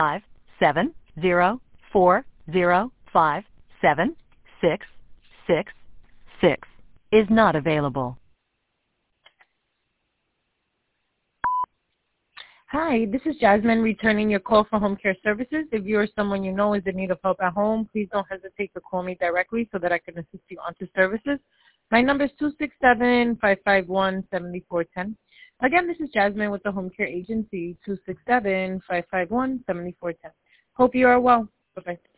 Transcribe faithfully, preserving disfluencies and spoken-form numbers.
five seven zero four zero five seven six six six is not available. Hi, this is Jasmine returning your call for home care services. If you or someone you know is in need of help at home, please don't hesitate to call me directly so that I can assist you onto services. My number is two six seven, five five one, seven four one zero. Again, this is Jasmine with the Home Care Agency, two six seven, five five one, seven four one zero. Hope you are well. Bye-bye.